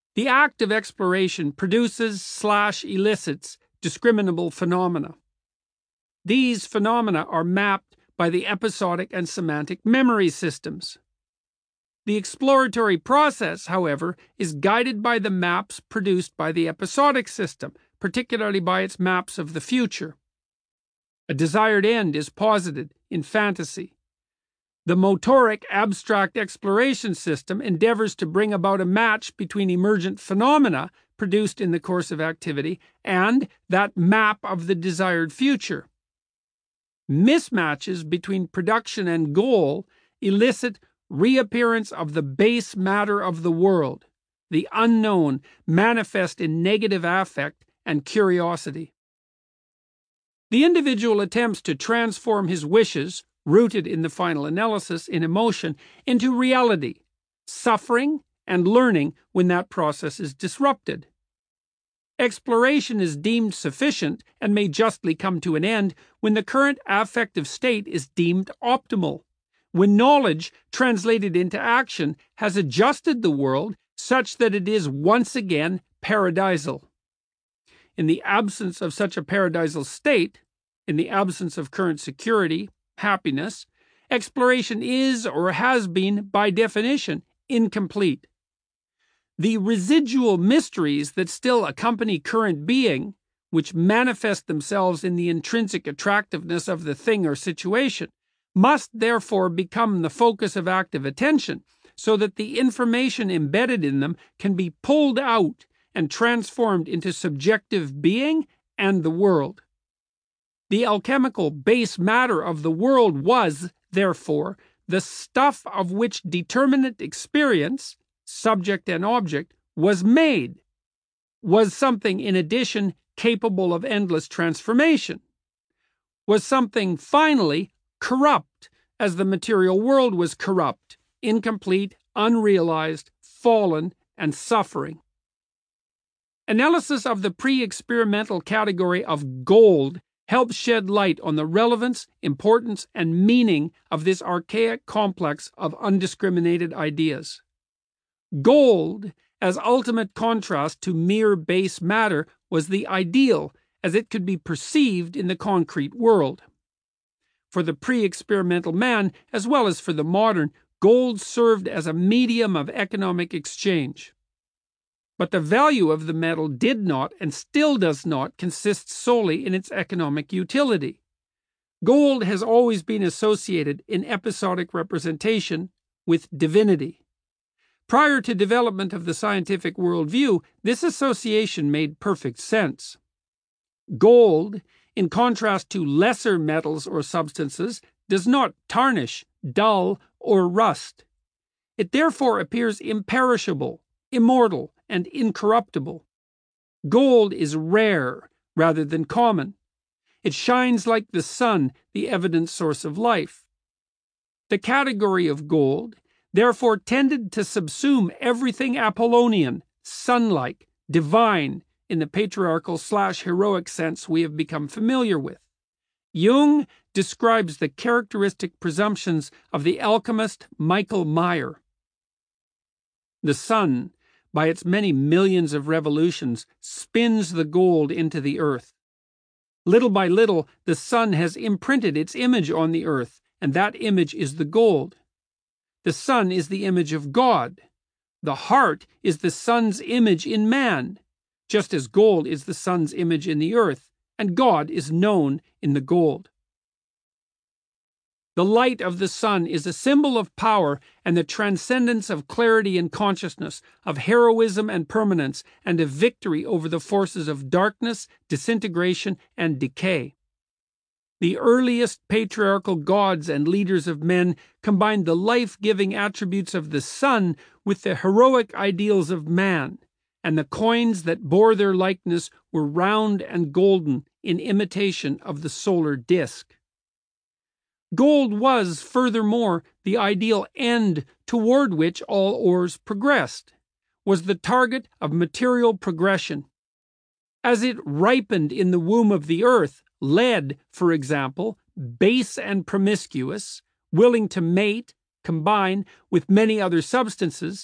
The act of exploration produces/elicits discriminable phenomena. These phenomena are mapped by the episodic and semantic memory systems. The exploratory process, however, is guided by the maps produced by the episodic system, particularly by its maps of the future. A desired end is posited in fantasy. The motoric abstract exploration system endeavors to bring about a match between emergent phenomena produced in the course of activity and that map of the desired future. Mismatches between production and goal elicit reappearance of the base matter of the world, the unknown, manifest in negative affect and curiosity. The individual attempts to transform his wishes, rooted in the final analysis in emotion, into reality, suffering and learning when that process is disrupted. Exploration is deemed sufficient and may justly come to an end when the current affective state is deemed optimal, when knowledge translated into action has adjusted the world such that it is once again paradisal. In the absence of such a paradisal state, in the absence of current security, happiness, exploration is or has been, by definition, incomplete. The residual mysteries that still accompany current being, which manifest themselves in the intrinsic attractiveness of the thing or situation, must therefore become the focus of active attention, so that the information embedded in them can be pulled out and transformed into subjective being and the world. The alchemical base matter of the world was, therefore, the stuff of which determinate experience, subject and object, was made, was something in addition capable of endless transformation, was something finally corrupt, as the material world was corrupt, incomplete, unrealized, fallen, and suffering. Analysis of the pre-experimental category of gold helps shed light on the relevance, importance, and meaning of this archaic complex of undiscriminated ideas. Gold, as ultimate contrast to mere base matter, was the ideal as it could be perceived in the concrete world. For the pre-experimental man, as well as for the modern, gold served as a medium of economic exchange. But the value of the metal did not, and still does not, consist solely in its economic utility. Gold has always been associated in episodic representation with divinity. Prior to development of the scientific worldview, this association made perfect sense. Gold, in contrast to lesser metals or substances, does not tarnish, dull, or rust. It therefore appears imperishable, immortal, and incorruptible. Gold is rare rather than common. It shines like the sun, the evident source of life. The category of gold therefore tended to subsume everything Apollonian, sun-like, divine, in the patriarchal/heroic sense we have become familiar with. Jung describes the characteristic presumptions of the alchemist Michael Meyer. The sun, by its many millions of revolutions, spins the gold into the earth. Little by little, the sun has imprinted its image on the earth, and that image is the gold. The sun is the image of God. The heart is the sun's image in man, just as gold is the sun's image in the earth, and God is known in the gold. The light of the sun is a symbol of power and the transcendence of clarity and consciousness, of heroism and permanence, and of victory over the forces of darkness, disintegration, and decay. The earliest patriarchal gods and leaders of men combined the life-giving attributes of the sun with the heroic ideals of man, and the coins that bore their likeness were round and golden in imitation of the solar disk. Gold was, furthermore, the ideal end toward which all ores progressed, was the target of material progression. As it ripened in the womb of the earth, lead, for example, base and promiscuous, willing to mate, combine with many other substances,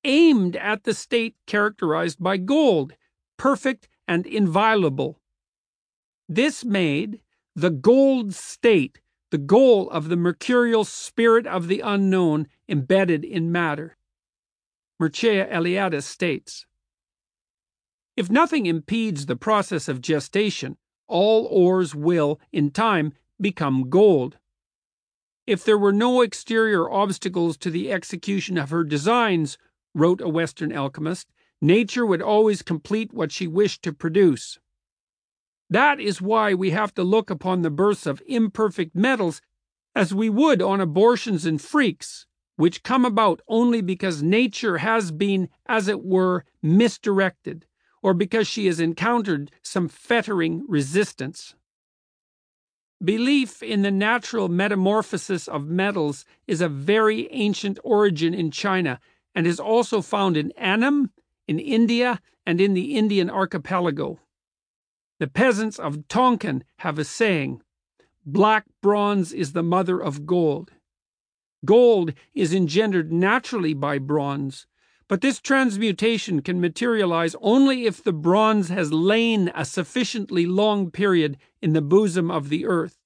aimed at the state characterized by gold, perfect and inviolable. This made the gold state the goal of the mercurial spirit of the unknown embedded in matter. Mircea Eliade states, "If nothing impedes the process of gestation, all ores will, in time, become gold. If there were no exterior obstacles to the execution of her designs," wrote a Western alchemist, "nature would always complete what she wished to produce. That is why we have to look upon the births of imperfect metals as we would on abortions and freaks, which come about only because nature has been, as it were, misdirected, or because she has encountered some fettering resistance." Belief in the natural metamorphosis of metals is of very ancient origin in China, and is also found in Annam, in India, and in the Indian archipelago. The peasants of Tonkin have a saying, "Black bronze is the mother of gold." Gold is engendered naturally by bronze, but this transmutation can materialize only if the bronze has lain a sufficiently long period in the bosom of the earth.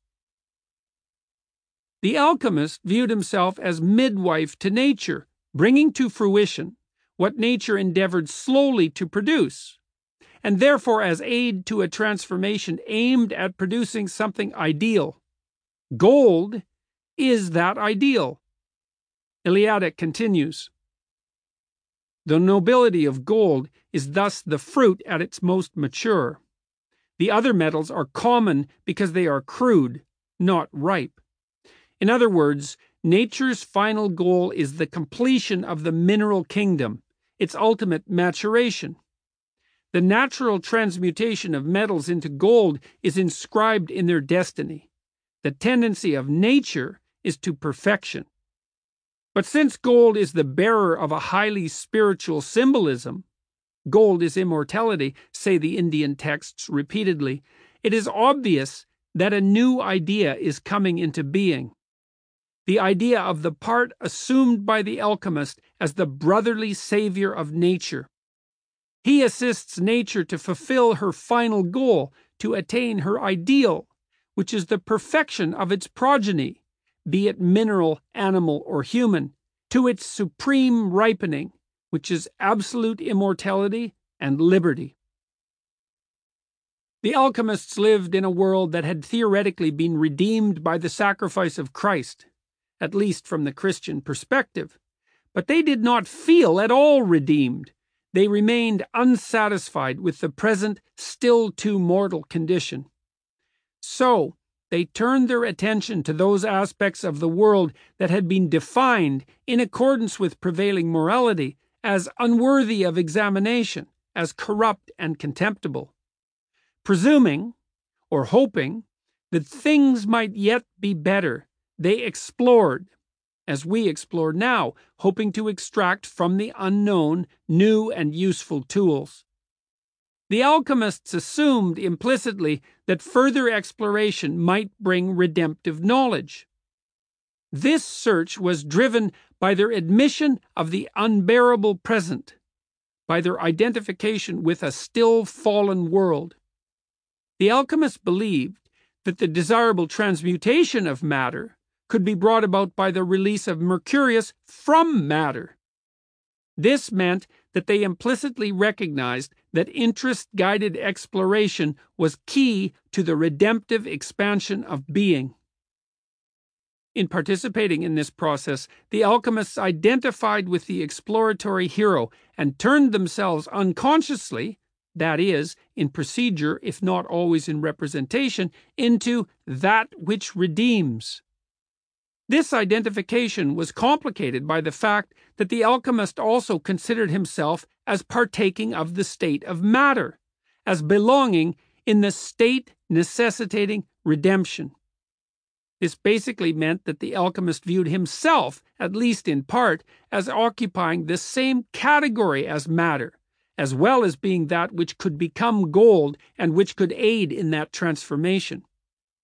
The alchemist viewed himself as midwife to nature, bringing to fruition what nature endeavored slowly to produce, and therefore as aid to a transformation aimed at producing something ideal. Gold is that ideal. Eliade continues, "The nobility of gold is thus the fruit at its most mature. The other metals are common because they are crude, not ripe. In other words, nature's final goal is the completion of the mineral kingdom, its ultimate maturation. The natural transmutation of metals into gold is inscribed in their destiny. The tendency of nature is to perfection. But since gold is the bearer of a highly spiritual symbolism, gold is immortality, say the Indian texts repeatedly, it is obvious that a new idea is coming into being. The idea of the part assumed by the alchemist as the brotherly savior of nature. He assists nature to fulfill her final goal, to attain her ideal, which is the perfection of its progeny, be it mineral, animal, or human, to its supreme ripening, which is absolute immortality and liberty." The alchemists lived in a world that had theoretically been redeemed by the sacrifice of Christ, at least from the Christian perspective, but they did not feel at all redeemed. They remained unsatisfied with the present, still too mortal condition. So they turned their attention to those aspects of the world that had been defined, in accordance with prevailing morality, as unworthy of examination, as corrupt and contemptible. Presuming, or hoping, that things might yet be better, they explored, as we explore now, hoping to extract from the unknown new and useful tools. The alchemists assumed implicitly that further exploration might bring redemptive knowledge. This search was driven by their admission of the unbearable present, by their identification with a still fallen world. The alchemists believed that the desirable transmutation of matter could be brought about by the release of Mercurius from matter. This meant that they implicitly recognized that interest-guided exploration was key to the redemptive expansion of being. In participating in this process, the alchemists identified with the exploratory hero and turned themselves unconsciously, that is, in procedure if not always in representation, into that which redeems. This identification was complicated by the fact that the alchemist also considered himself as partaking of the state of matter, as belonging in the state necessitating redemption. This basically meant that the alchemist viewed himself, at least in part, as occupying the same category as matter, as well as being that which could become gold and which could aid in that transformation.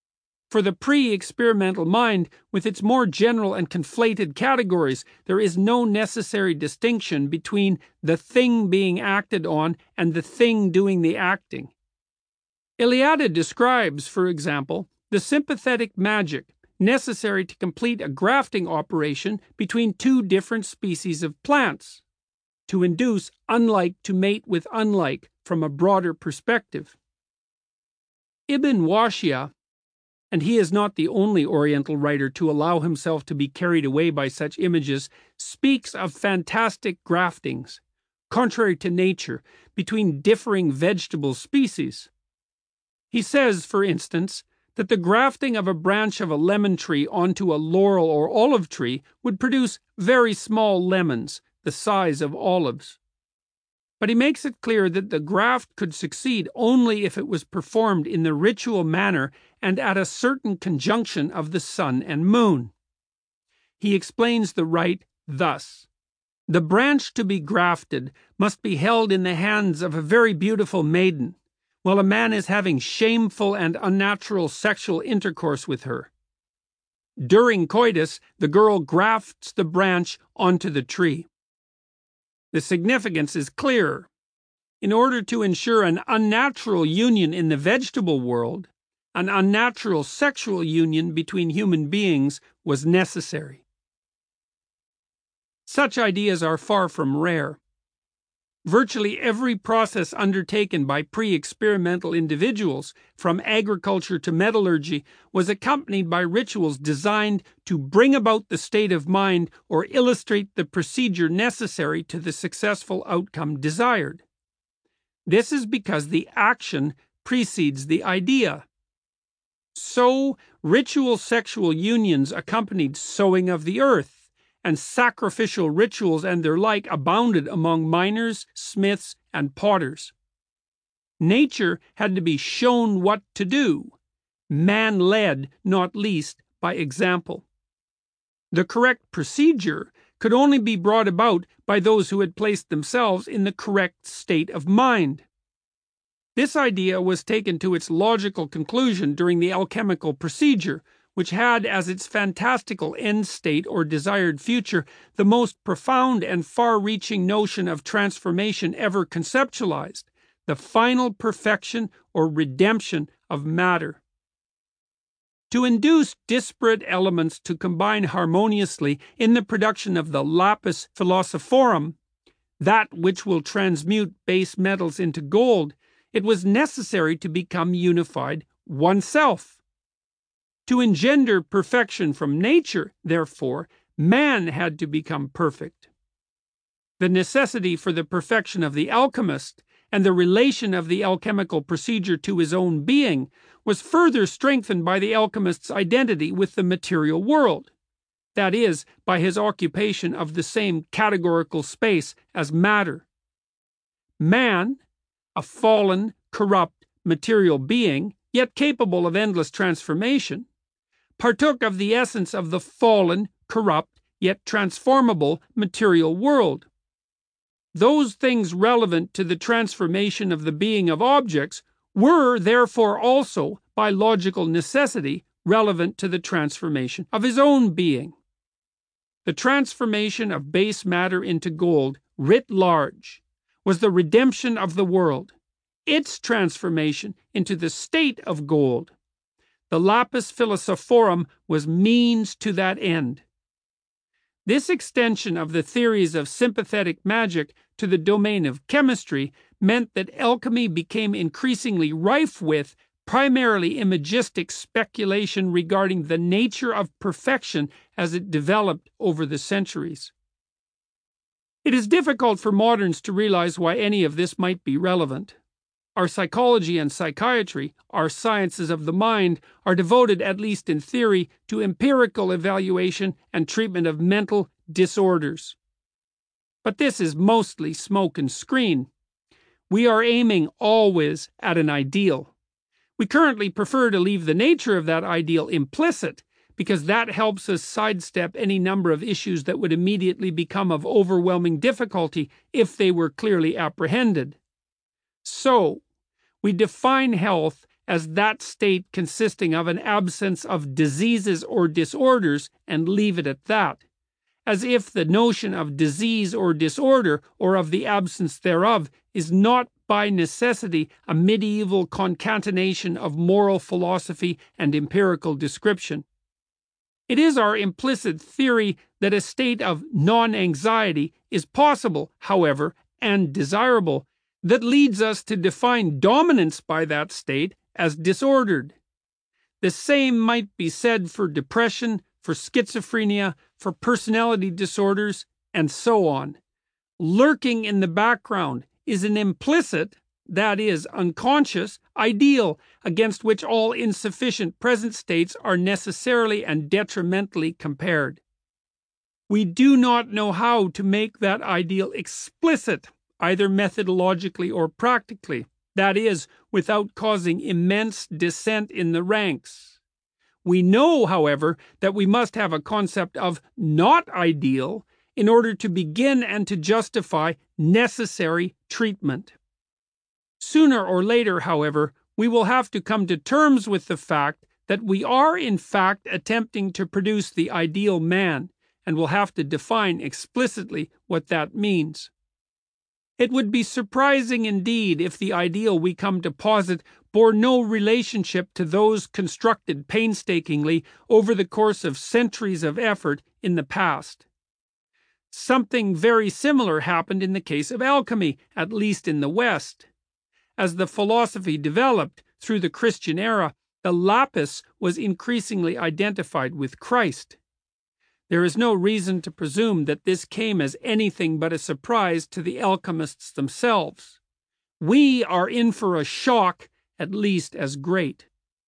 For the pre-experimental mind, with its more general and conflated categories, there is no necessary distinction between the thing being acted on and the thing doing the acting. Eliade describes, for example, the sympathetic magic necessary to complete a grafting operation between two different species of plants, to induce unlike to mate with unlike from a broader perspective. Ibn Washia, and he is not the only Oriental writer to allow himself to be carried away by such images, speaks of fantastic graftings, contrary to nature, between differing vegetable species. He says, for instance, that the grafting of a branch of a lemon tree onto a laurel or olive tree would produce very small lemons, the size of olives. But he makes it clear that the graft could succeed only if it was performed in the ritual manner and at a certain conjunction of the sun and moon. He explains the rite thus: the branch to be grafted must be held in the hands of a very beautiful maiden, while a man is having shameful and unnatural sexual intercourse with her. During coitus, the girl grafts the branch onto the tree. The significance is clear. In order to ensure an unnatural union in the vegetable world, an unnatural sexual union between human beings was necessary. Such ideas are far from rare. Virtually every process undertaken by pre-experimental individuals, from agriculture to metallurgy, was accompanied by rituals designed to bring about the state of mind or illustrate the procedure necessary to the successful outcome desired. This is because the action precedes the idea. So, ritual sexual unions accompanied sowing of the earth, and sacrificial rituals and their like abounded among miners, smiths, and potters. Nature had to be shown what to do, man led, not least, by example. The correct procedure could only be brought about by those who had placed themselves in the correct state of mind. This idea was taken to its logical conclusion during the alchemical procedure, which had as its fantastical end state or desired future the most profound and far-reaching notion of transformation ever conceptualized, the final perfection or redemption of matter. To induce disparate elements to combine harmoniously in the production of the lapis philosophorum, that which will transmute base metals into gold, it was necessary to become unified oneself. To engender perfection from nature, therefore, man had to become perfect. The necessity for the perfection of the alchemist and the relation of the alchemical procedure to his own being was further strengthened by the alchemist's identity with the material world, that is, by his occupation of the same categorical space as matter. Man, a fallen, corrupt, material being, yet capable of endless transformation, partook of the essence of the fallen, corrupt, yet transformable material world. Those things relevant to the transformation of the being of objects were therefore also, by logical necessity, relevant to the transformation of his own being. The transformation of base matter into gold, writ large, was the redemption of the world, its transformation into the state of gold. The lapis philosophorum was means to that end. This extension of the theories of sympathetic magic to the domain of chemistry meant that alchemy became increasingly rife with, primarily imagistic speculation regarding the nature of perfection as it developed over the centuries. It is difficult for moderns to realize why any of this might be relevant. Our psychology and psychiatry, our sciences of the mind, are devoted, at least in theory, to empirical evaluation and treatment of mental disorders. But this is mostly smoke and screen. We are aiming always at an ideal. We currently prefer to leave the nature of that ideal implicit, because that helps us sidestep any number of issues that would immediately become of overwhelming difficulty if they were clearly apprehended. So, we define health as that state consisting of an absence of diseases or disorders and leave it at that, as if the notion of disease or disorder, or of the absence thereof, is not by necessity a medieval concatenation of moral philosophy and empirical description. It is our implicit theory that a state of non-anxiety is possible, however, and desirable, that leads us to define dominance by that state as disordered. The same might be said for depression, for schizophrenia, for personality disorders, and so on. Lurking in the background is an implicit, that is, unconscious, ideal against which all insufficient present states are necessarily and detrimentally compared. We do not know how to make that ideal explicit, either methodologically or practically, that is, without causing immense dissent in the ranks. We know, however, that we must have a concept of not ideal in order to begin and to justify necessary treatment. Sooner or later, however, we will have to come to terms with the fact that we are in fact attempting to produce the ideal man, and will have to define explicitly what that means. It would be surprising indeed if the ideal we come to posit bore no relationship to those constructed painstakingly over the course of centuries of effort in the past. Something very similar happened in the case of alchemy, at least in the West. As the philosophy developed through the Christian era, the lapis was increasingly identified with Christ. There is no reason to presume that this came as anything but a surprise to the alchemists themselves. We are in for a shock at least as great.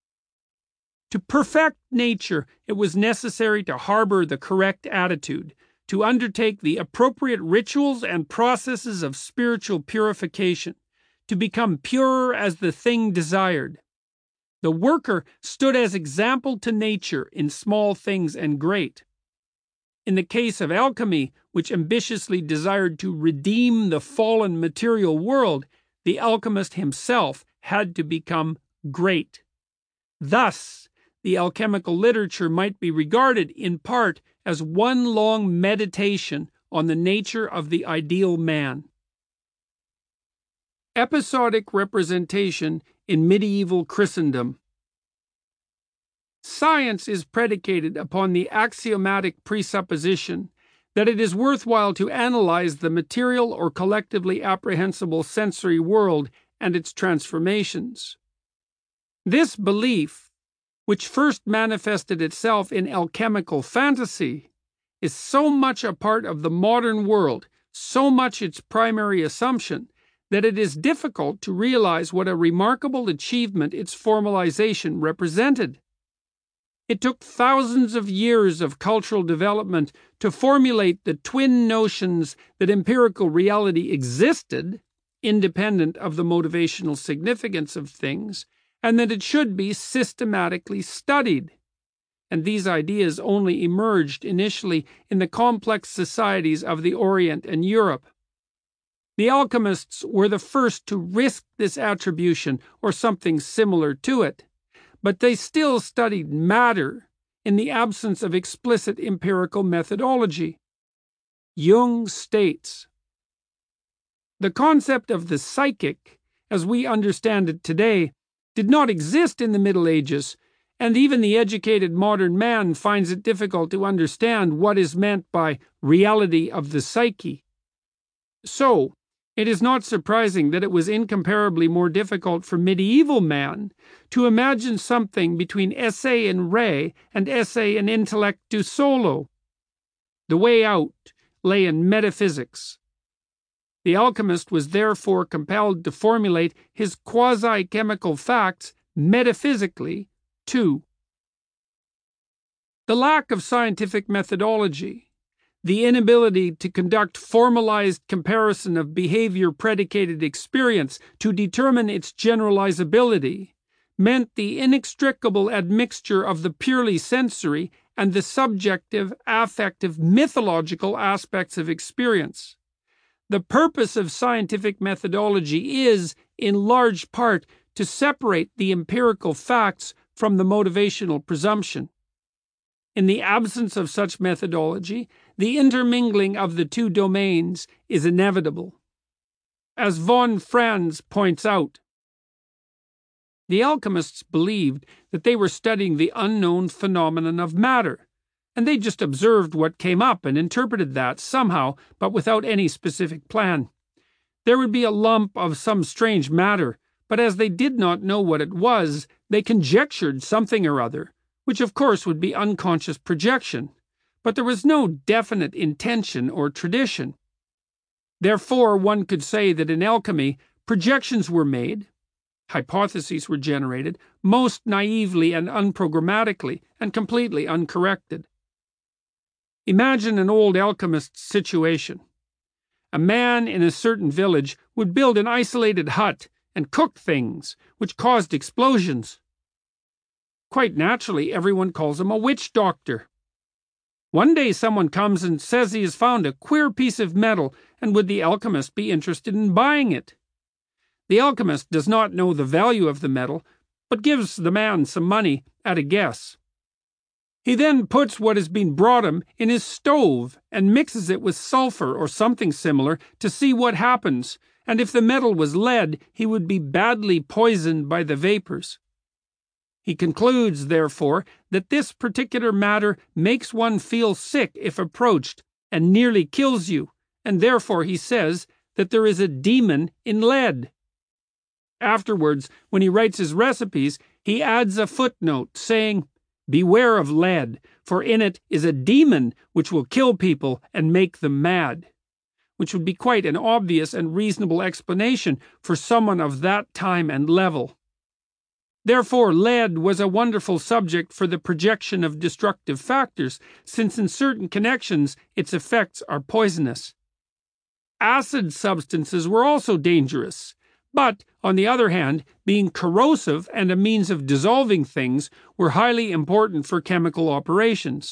To perfect nature, it was necessary to harbor the correct attitude, to undertake the appropriate rituals and processes of spiritual purification, to become purer as the thing desired. The worker stood as example to nature in small things and great. In the case of alchemy, which ambitiously desired to redeem the fallen material world, the alchemist himself had to become great. Thus, the alchemical literature might be regarded in part as one long meditation on the nature of the ideal man. Episodic representation in medieval Christendom. Science is predicated upon the axiomatic presupposition that it is worthwhile to analyze the material or collectively apprehensible sensory world and its transformations. This belief, which first manifested itself in alchemical fantasy, is so much a part of the modern world, so much its primary assumption, that it is difficult to realize what a remarkable achievement its formalization represented. It took thousands of years of cultural development to formulate the twin notions that empirical reality existed, independent of the motivational significance of things, and that it should be systematically studied. And these ideas only emerged initially in the complex societies of the Orient and Europe. The alchemists were the first to risk this attribution or something similar to it, but they still studied matter in the absence of explicit empirical methodology. Jung states, "The concept of the psychic, as we understand it today, did not exist in the Middle Ages, and even the educated modern man finds it difficult to understand what is meant by reality of the psyche. So, it is not surprising that it was incomparably more difficult for medieval man to imagine something between esse in re and esse in intellectu solo. The way out lay in metaphysics. The alchemist was therefore compelled to formulate his quasi-chemical facts metaphysically, too. The lack of scientific methodology, the inability to conduct formalized comparison of behavior-predicated experience to determine its generalizability, meant the inextricable admixture of the purely sensory and the subjective, affective, mythological aspects of experience. The purpose of scientific methodology is, in large part, to separate the empirical facts from the motivational presumption. In the absence of such methodology, the intermingling of the two domains is inevitable. As von Franz points out, the alchemists believed that they were studying the unknown phenomenon of matter, and they just observed what came up and interpreted that somehow, but without any specific plan. There would be a lump of some strange matter, but as they did not know what it was, they conjectured something or other, which of course would be unconscious projection, but there was no definite intention or tradition. Therefore, one could say that in alchemy, projections were made, hypotheses were generated, most naively and unprogrammatically, and completely uncorrected. Imagine an old alchemist's situation. A man in a certain village would build an isolated hut and cook things, which caused explosions. Quite naturally, everyone calls him a witch doctor. One day someone comes and says he has found a queer piece of metal, and would the alchemist be interested in buying it? The alchemist does not know the value of the metal, but gives the man some money at a guess. He then puts what has been brought him in his stove and mixes it with sulfur or something similar to see what happens, and if the metal was lead, he would be badly poisoned by the vapors. He concludes, therefore, that this particular matter makes one feel sick if approached, and nearly kills you, and therefore he says that there is a demon in lead. Afterwards, when he writes his recipes, he adds a footnote saying, "Beware of lead, for in it is a demon which will kill people and make them mad," which would be quite an obvious and reasonable explanation for someone of that time and level. Therefore, lead was a wonderful subject for the projection of destructive factors, since in certain connections its effects are poisonous. Acid substances were also dangerous, but, on the other hand, being corrosive and a means of dissolving things, were highly important for chemical operations.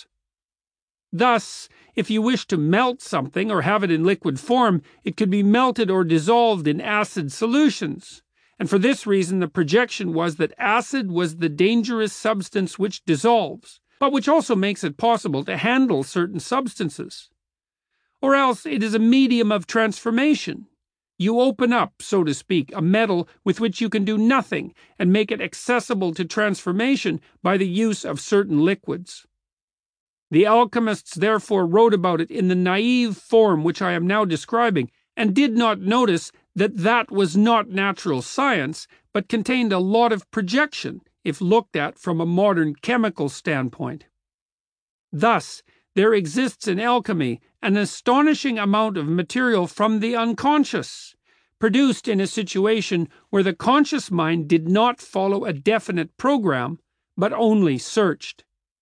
Thus, if you wished to melt something or have it in liquid form, it could be melted or dissolved in acid solutions. And for this reason the projection was that acid was the dangerous substance which dissolves, but which also makes it possible to handle certain substances. Or else it is a medium of transformation. You open up, so to speak, a metal with which you can do nothing, and make it accessible to transformation by the use of certain liquids. The alchemists therefore wrote about it in the naive form which I am now describing, and did not notice that that was not natural science, but contained a lot of projection, if looked at from a modern chemical standpoint. Thus, there exists in alchemy an astonishing amount of material from the unconscious, produced in a situation where the conscious mind did not follow a definite program, but only searched.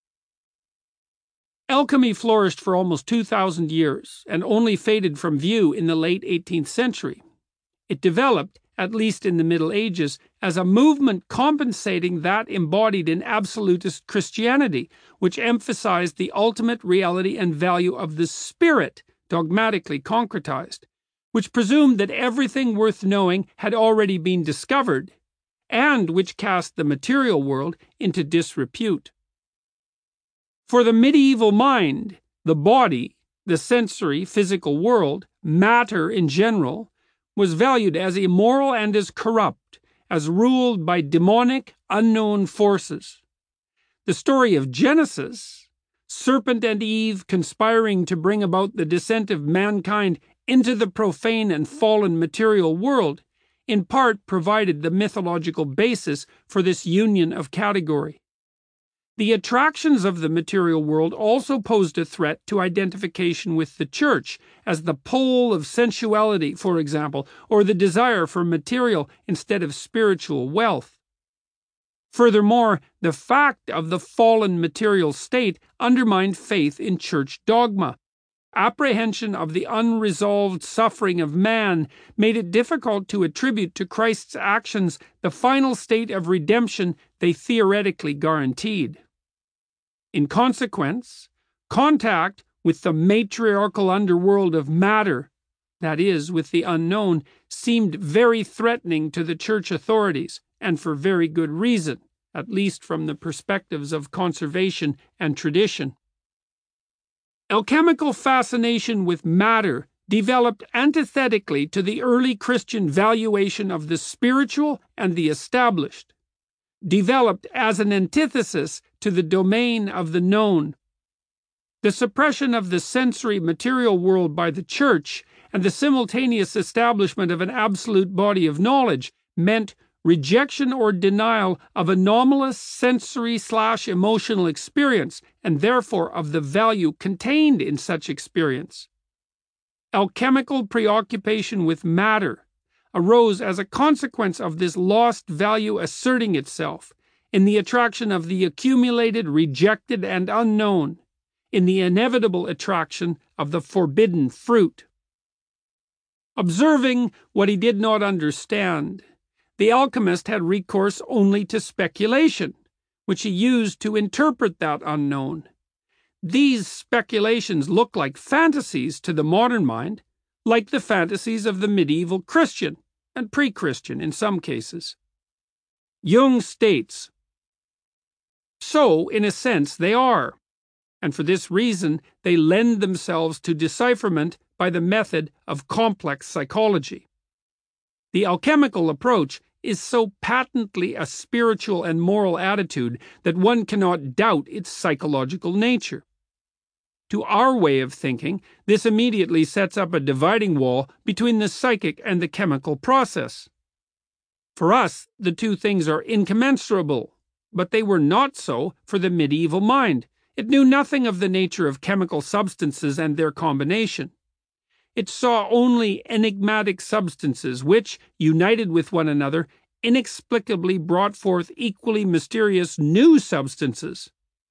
Alchemy flourished for almost 2,000 years, and only faded from view in the late 18th century. It developed, at least in the Middle Ages, as a movement compensating that embodied in absolutist Christianity, which emphasized the ultimate reality and value of the spirit, dogmatically concretized, which presumed that everything worth knowing had already been discovered, and which cast the material world into disrepute. For the medieval mind, the body, the sensory, physical world, matter in general, was valued as immoral and as corrupt, as ruled by demonic, unknown forces. The story of Genesis, serpent and Eve conspiring to bring about the descent of mankind into the profane and fallen material world, in part provided the mythological basis for this union of category. The attractions of the material world also posed a threat to identification with the church, as the pole of sensuality, for example, or the desire for material instead of spiritual wealth. Furthermore, the fact of the fallen material state undermined faith in church dogma. Apprehension of the unresolved suffering of man made it difficult to attribute to Christ's actions the final state of redemption they theoretically guaranteed. In consequence, contact with the matriarchal underworld of matter, that is, with the unknown, seemed very threatening to the church authorities, and for very good reason, at least from the perspectives of conservation and tradition. Alchemical fascination with matter developed antithetically to the early Christian valuation of the spiritual and the established, developed as an antithesis to the domain of the known. The suppression of the sensory material world by the Church and the simultaneous establishment of an absolute body of knowledge meant rejection or denial of anomalous sensory/emotional experience, and therefore of the value contained in such experience. Alchemical preoccupation with matter arose as a consequence of this lost value asserting itself in the attraction of the accumulated, rejected, and unknown, in the inevitable attraction of the forbidden fruit. Observing what he did not understand, the alchemist had recourse only to speculation, which he used to interpret that unknown. These speculations look like fantasies to the modern mind, like the fantasies of the medieval Christian and pre-Christian in some cases. Jung states, "So, in a sense, they are, and for this reason they lend themselves to decipherment by the method of complex psychology. The alchemical approach is so patently a spiritual and moral attitude that one cannot doubt its psychological nature. To our way of thinking, this immediately sets up a dividing wall between the psychic and the chemical process. For us, the two things are incommensurable, but they were not so for the medieval mind. It knew nothing of the nature of chemical substances and their combination. It saw only enigmatic substances which, united with one another, inexplicably brought forth equally mysterious new substances.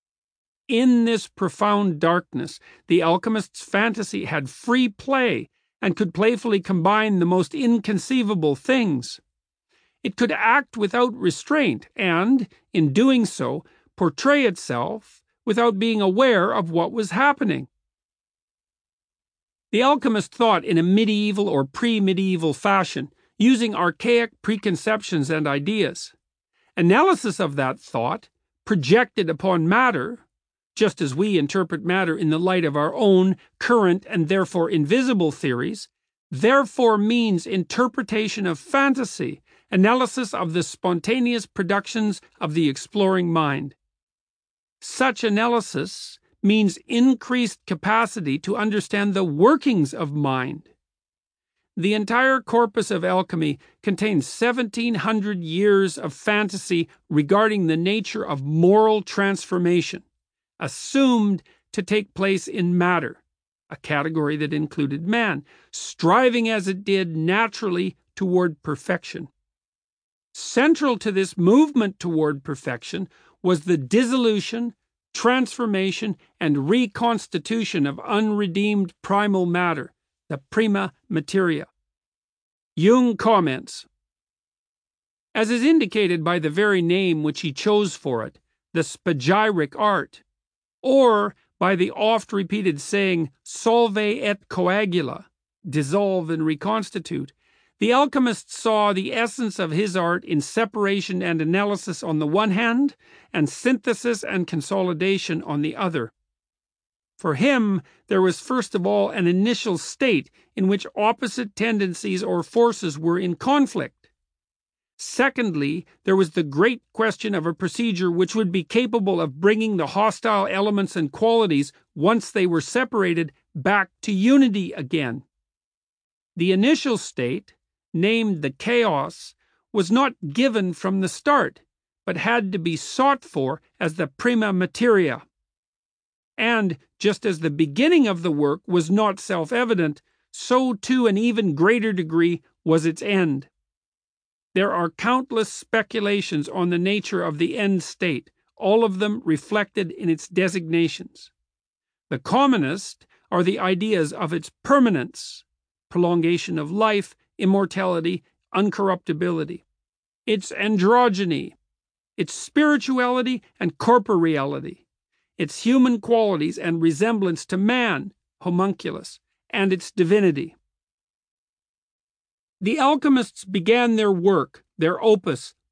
In this profound darkness, the alchemist's fantasy had free play and could playfully combine the most inconceivable things. It could act without restraint and, in doing so, portray itself without being aware of what was happening. The alchemist thought in a medieval or pre-medieval fashion, using archaic preconceptions and ideas. Analysis of that thought, projected upon matter, just as we interpret matter in the light of our own current and therefore invisible theories, therefore means interpretation of fantasy, analysis of the spontaneous productions of the exploring mind. Such analysis means increased capacity to understand the workings of mind. The entire corpus of alchemy contains 1,700 years of fantasy regarding the nature of moral transformation, assumed to take place in matter, a category that included man, striving as it did naturally toward perfection. Central to this movement toward perfection was the dissolution, transformation, and reconstitution of unredeemed primal matter, the prima materia. Jung comments, as is indicated by the very name which he chose for it, the spagyric art, or by the oft-repeated saying, solve et coagula, dissolve and reconstitute, the alchemist saw the essence of his art in separation and analysis on the one hand, and synthesis and consolidation on the other. For him, there was first of all an initial state in which opposite tendencies or forces were in conflict. Secondly, there was the great question of a procedure which would be capable of bringing the hostile elements and qualities, once they were separated, back to unity again. The initial state, named the chaos, was not given from the start, but had to be sought for as the prima materia. And, just as the beginning of the work was not self-evident, so to an even greater degree was its end. There are countless speculations on the nature of the end state, all of them reflected in its designations. The commonest are the ideas of its permanence, prolongation of life, immortality, uncorruptibility, its androgyny, its spirituality and corporeality, its human qualities and resemblance to man, homunculus, and its divinity. The alchemists began their work, their opus,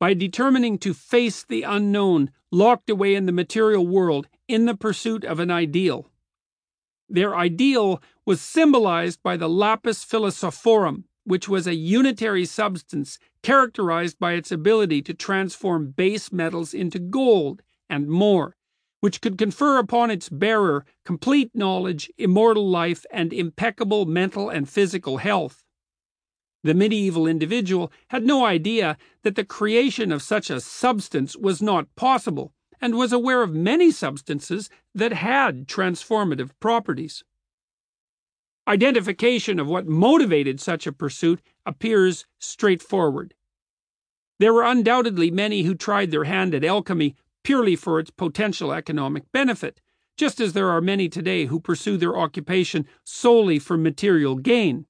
by determining to face the unknown, locked away in the material world in the pursuit of an ideal. Their ideal was symbolized by the lapis philosophorum, which was a unitary substance characterized by its ability to transform base metals into gold and more, which could confer upon its bearer complete knowledge, immortal life, and impeccable mental and physical health. The medieval individual had no idea that the creation of such a substance was not possible, and was aware of many substances that had transformative properties. Identification of what motivated such a pursuit appears straightforward. There were undoubtedly many who tried their hand at alchemy purely for its potential economic benefit, just as there are many today who pursue their occupation solely for material gain.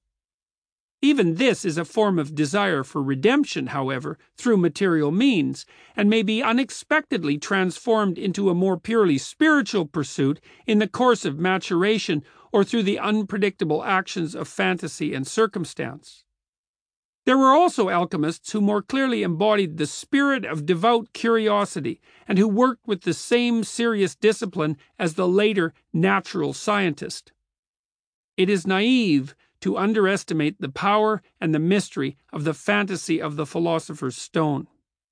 Even this is a form of desire for redemption, however, through material means, and may be unexpectedly transformed into a more purely spiritual pursuit in the course of maturation or through the unpredictable actions of fantasy and circumstance. There were also alchemists who more clearly embodied the spirit of devout curiosity and who worked with the same serious discipline as the later natural scientist. It is naive to underestimate the power and the mystery of the fantasy of the philosopher's stone.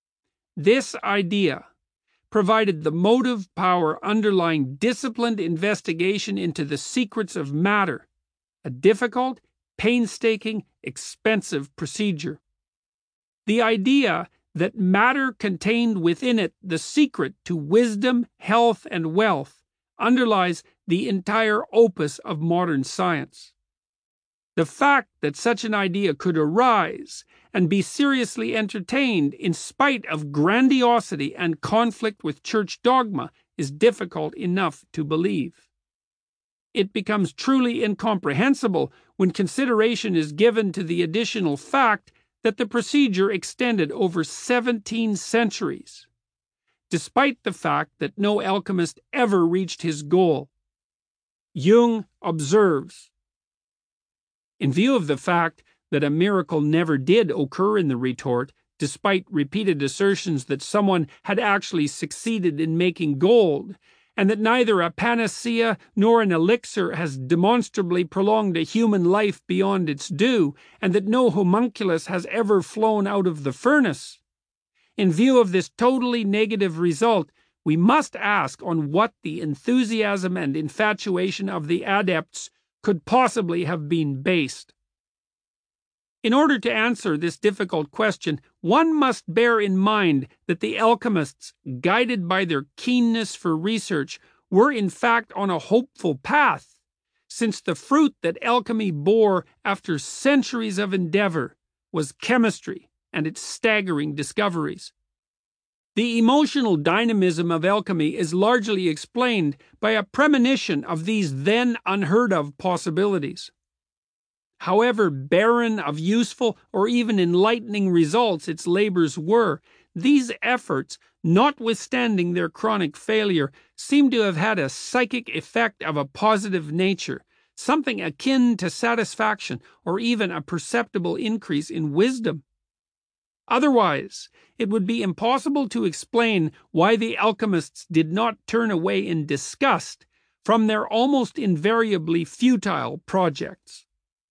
This idea provided the motive power underlying disciplined investigation into the secrets of matter, a difficult, painstaking, expensive procedure. The idea that matter contained within it the secret to wisdom, health, and wealth underlies the entire opus of modern science. The fact that such an idea could arise and be seriously entertained in spite of grandiosity and conflict with church dogma is difficult enough to believe. It becomes truly incomprehensible when consideration is given to the additional fact that the procedure extended over 17 centuries, despite the fact that no alchemist ever reached his goal. Jung observes, in view of the fact that a miracle never did occur in the retort, despite repeated assertions that someone had actually succeeded in making gold, and that neither a panacea nor an elixir has demonstrably prolonged a human life beyond its due, and that no homunculus has ever flown out of the furnace. In view of this totally negative result, we must ask on what the enthusiasm and infatuation of the adepts could possibly have been based. In order to answer this difficult question, one must bear in mind that the alchemists, guided by their keenness for research, were in fact on a hopeful path, since the fruit that alchemy bore after centuries of endeavor was chemistry and its staggering discoveries. The emotional dynamism of alchemy is largely explained by a premonition of these then unheard of possibilities. However barren of useful or even enlightening results its labors were, these efforts, notwithstanding their chronic failure, seem to have had a psychic effect of a positive nature, something akin to satisfaction or even a perceptible increase in wisdom. Otherwise, it would be impossible to explain why the alchemists did not turn away in disgust from their almost invariably futile projects.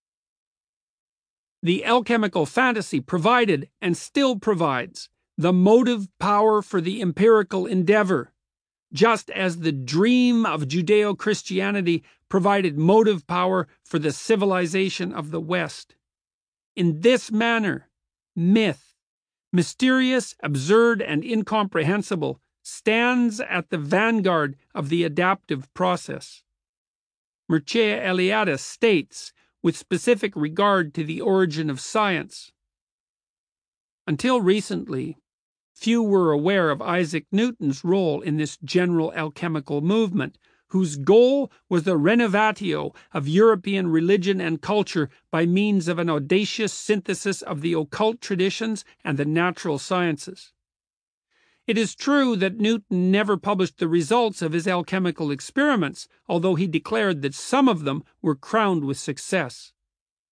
The alchemical fantasy provided, and still provides, the motive power for the empirical endeavor, just as the dream of Judeo-Christianity provided motive power for the civilization of the West. In this manner, myth, mysterious, absurd, and incomprehensible, stands at the vanguard of the adaptive process. Mircea Eliade states, with specific regard to the origin of science, until recently, few were aware of Isaac Newton's role in this general alchemical movement, whose goal was the renovatio of European religion and culture by means of an audacious synthesis of the occult traditions and the natural sciences. It is true that Newton never published the results of his alchemical experiments, although he declared that some of them were crowned with success.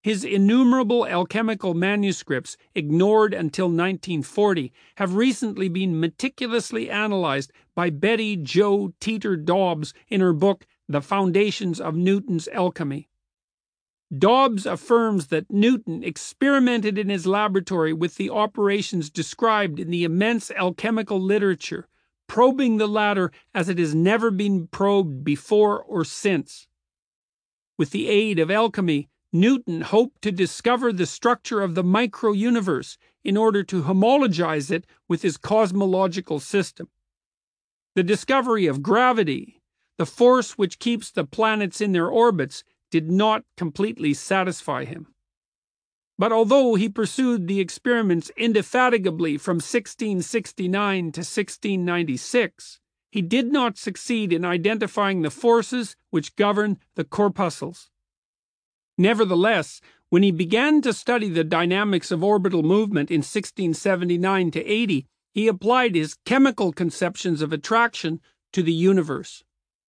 His innumerable alchemical manuscripts, ignored until 1940, have recently been meticulously analyzed by Betty Jo Teeter Dobbs in her book The Foundations of Newton's Alchemy. Dobbs affirms that Newton experimented in his laboratory with the operations described in the immense alchemical literature, probing the latter as it has never been probed before or since. With the aid of alchemy, Newton hoped to discover the structure of the micro-universe in order to homologize it with his cosmological system. The discovery of gravity, the force which keeps the planets in their orbits, did not completely satisfy him. But although he pursued the experiments indefatigably from 1669 to 1696, he did not succeed in identifying the forces which govern the corpuscles. Nevertheless, when he began to study the dynamics of orbital movement in 1679 to 80, he applied his chemical conceptions of attraction to the universe.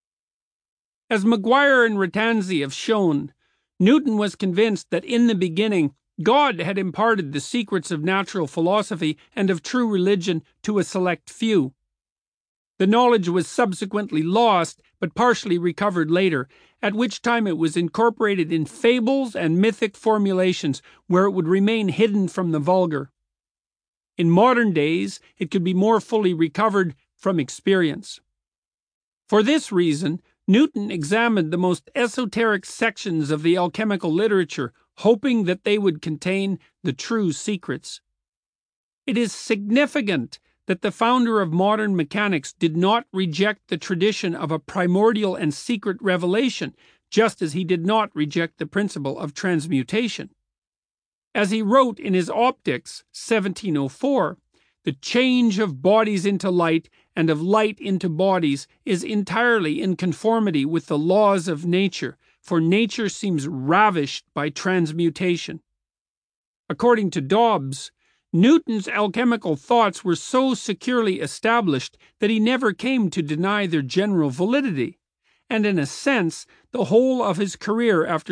As Maguire and Rattanzi have shown, Newton was convinced that in the beginning God had imparted the secrets of natural philosophy and of true religion to a select few. The knowledge was subsequently lost, but partially recovered later, at which time it was incorporated in fables and mythic formulations, where it would remain hidden from the vulgar. In modern days, it could be more fully recovered from experience. For this reason, Newton examined the most esoteric sections of the alchemical literature, hoping that they would contain the true secrets. It is significant that the founder of modern mechanics did not reject the tradition of a primordial and secret revelation, just as he did not reject the principle of transmutation. As he wrote in his Optics, 1704, the change of bodies into light and of light into bodies is entirely in conformity with the laws of nature, for nature seems ravished by transmutation. According to Dobbs, Newton's alchemical thoughts were so securely established that he never came to deny their general validity, and in a sense, the whole of his career after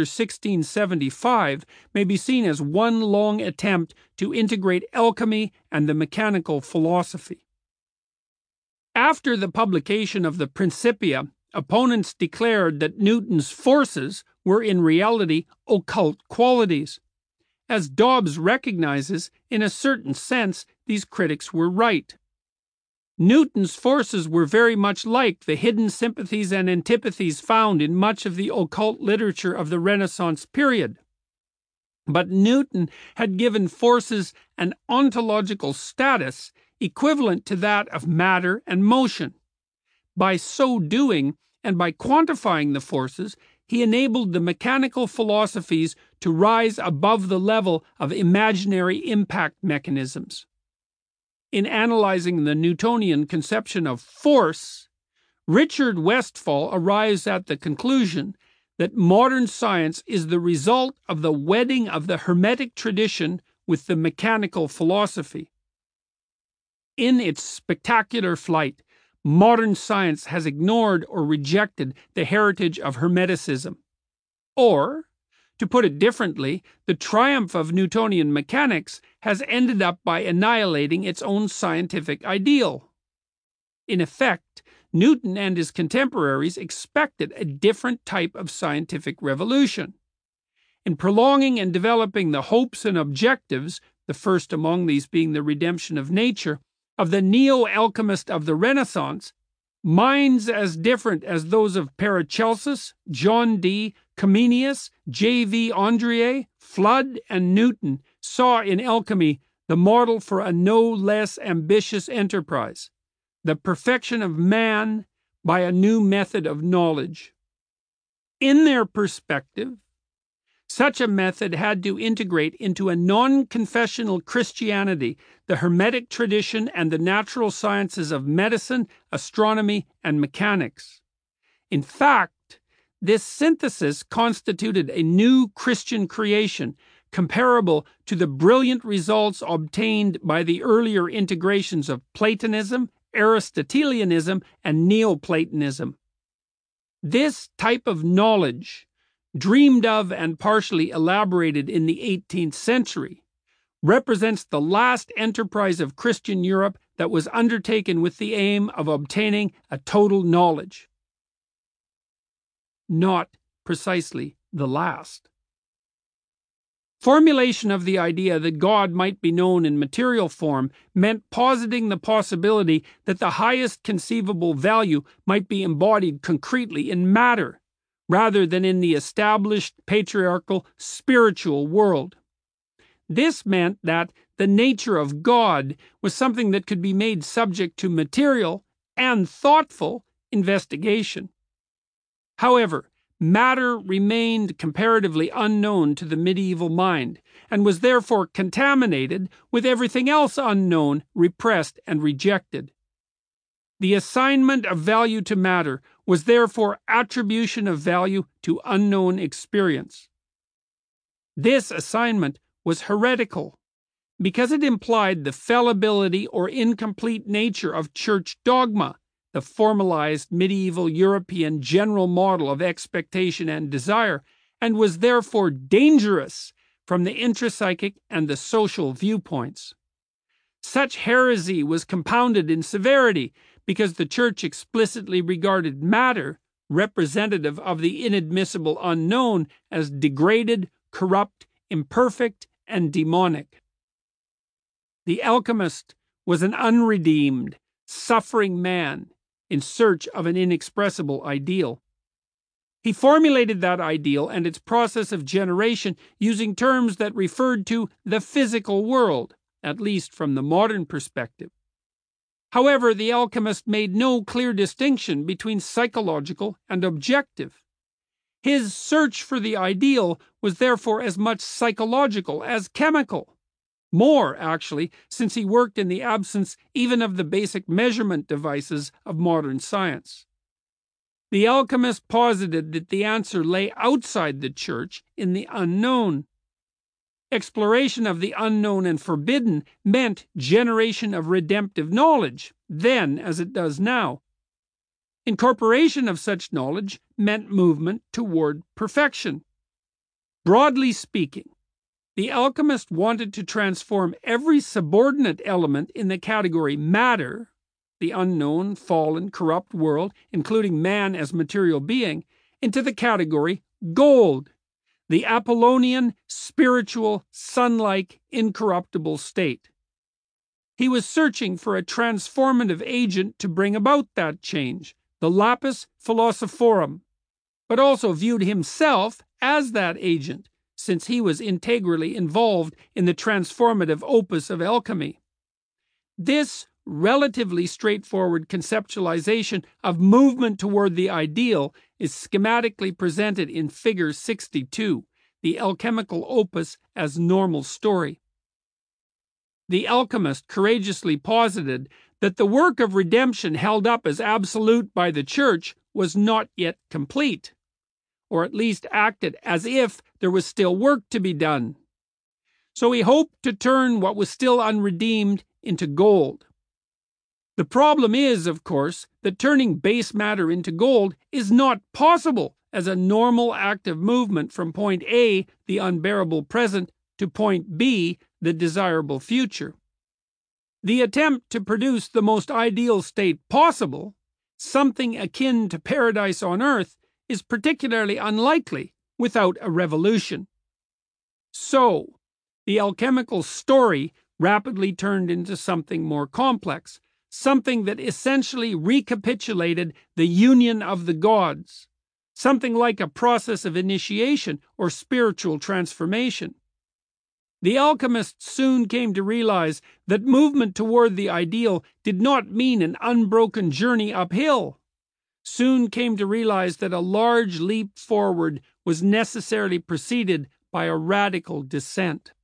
1675 may be seen as one long attempt to integrate alchemy and the mechanical philosophy. After the publication of the Principia, opponents declared that Newton's forces were in reality occult qualities. As Dobbs recognizes, in a certain sense, these critics were right. Newton's forces were very much like the hidden sympathies and antipathies found in much of the occult literature of the Renaissance period. But Newton had given forces an ontological status equivalent to that of matter and motion. By so doing, and by quantifying the forces, he enabled the mechanical philosophies to rise above the level of imaginary impact mechanisms. In analyzing the Newtonian conception of force, Richard Westphal arrives at the conclusion that modern science is the result of the wedding of the Hermetic tradition with the mechanical philosophy. In its spectacular flight, modern science has ignored or rejected the heritage of Hermeticism. Or, to put it differently, the triumph of Newtonian mechanics has ended up by annihilating its own scientific ideal. In effect, Newton and his contemporaries expected a different type of scientific revolution. In prolonging and developing the hopes and objectives, the first among these being the redemption of nature, of the neo-alchemist of the Renaissance, minds as different as those of Paracelsus, John Dee, Comenius, J.V. Andrié, Flood, and Newton saw in alchemy the model for a no less ambitious enterprise, the perfection of man by a new method of knowledge. In their perspective, such a method had to integrate into a non-confessional Christianity the Hermetic tradition and the natural sciences of medicine, astronomy, and mechanics. In fact, this synthesis constituted a new Christian creation, comparable to the brilliant results obtained by the earlier integrations of Platonism, Aristotelianism, and Neoplatonism. This type of knowledge, dreamed of and partially elaborated in the 18th century, represents the last enterprise of Christian Europe that was undertaken with the aim of obtaining a total knowledge. Not precisely the last. Formulation of the idea that God might be known in material form meant positing the possibility that the highest conceivable value might be embodied concretely in matter, rather than in the established patriarchal spiritual world. This meant that the nature of God was something that could be made subject to material and thoughtful investigation. However, matter remained comparatively unknown to the medieval mind, and was therefore contaminated with everything else unknown, repressed, and rejected. The assignment of value to matter was therefore attribution of value to unknown experience. This assignment was heretical, because it implied the fallibility or incomplete nature of church dogma, the formalized medieval European general model of expectation and desire, and was therefore dangerous from the intrapsychic and the social viewpoints. Such heresy was compounded in severity because the Church explicitly regarded matter, representative of the inadmissible unknown, as degraded, corrupt, imperfect, and demonic. The alchemist was an unredeemed, suffering man in search of an inexpressible ideal. He formulated that ideal and its process of generation using terms that referred to the physical world, at least from the modern perspective. However, the alchemist made no clear distinction between psychological and objective. His search for the ideal was therefore as much psychological as chemical. More, actually, since he worked in the absence even of the basic measurement devices of modern science. The alchemist posited that the answer lay outside the Church in the unknown. Exploration of the unknown and forbidden meant generation of redemptive knowledge, then as it does now. Incorporation of such knowledge meant movement toward perfection. Broadly speaking, the alchemist wanted to transform every subordinate element in the category matter, the unknown, fallen, corrupt world, including man as material being, into the category gold, the Apollonian, spiritual, sun-like, incorruptible state. He was searching for a transformative agent to bring about that change, the lapis philosophorum, but also viewed himself as that agent, since he was integrally involved in the transformative opus of alchemy. This relatively straightforward conceptualization of movement toward the ideal is schematically presented in Figure 62, the alchemical opus as normal story. The alchemist courageously posited that the work of redemption held up as absolute by the Church was not yet complete, or at least acted as if there was still work to be done. So he hoped to turn what was still unredeemed into gold. The problem is, of course, that turning base matter into gold is not possible as a normal active movement from point A, the unbearable present, to point B, the desirable future. The attempt to produce the most ideal state possible, something akin to paradise on earth, is particularly unlikely without a revolution. So, the alchemical story rapidly turned into something more complex, something that essentially recapitulated the union of the gods, something like a process of initiation or spiritual transformation. The alchemists soon came to realize that movement toward the ideal did not mean an unbroken journey uphill. Soon came to realize that a large leap forward was necessarily preceded by a radical descent.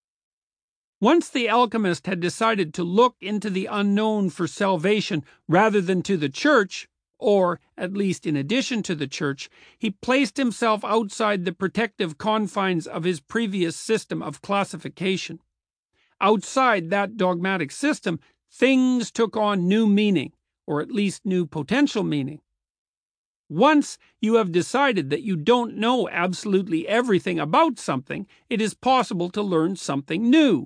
Once the alchemist had decided to look into the unknown for salvation rather than to the Church, or at least in addition to the Church, he placed himself outside the protective confines of his previous system of classification. Outside that dogmatic system, things took on new meaning, or at least new potential meaning. Once you have decided that you don't know absolutely everything about something, it is possible to learn something new.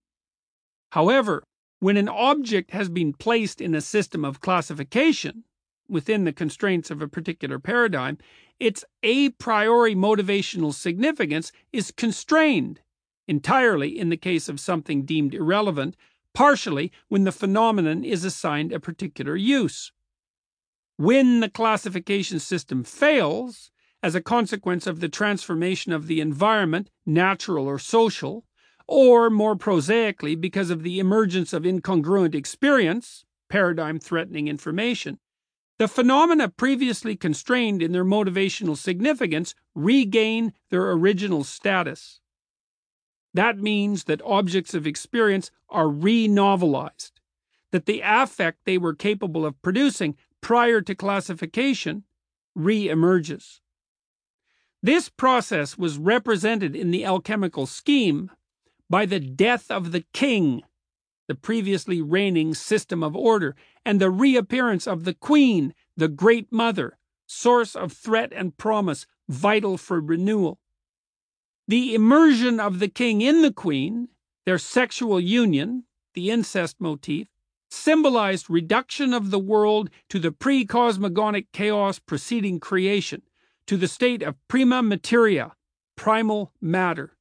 However, when an object has been placed in a system of classification, within the constraints of a particular paradigm, its a priori motivational significance is constrained, entirely in the case of something deemed irrelevant, partially when the phenomenon is assigned a particular use. When the classification system fails, as a consequence of the transformation of the environment, natural or social, or more prosaically because of the emergence of incongruent experience, paradigm-threatening information, the phenomena previously constrained in their motivational significance regain their original status. That means that objects of experience are re-novelized, that the affect they were capable of producing prior to classification re-emerges. This process was represented in the alchemical scheme by the death of the king, the previously reigning system of order, and the reappearance of the queen, the great mother, source of threat and promise, vital for renewal. The immersion of the king in the queen, their sexual union, the incest motif, symbolized reduction of the world to the pre-cosmogonic chaos preceding creation, to the state of prima materia, primal matter.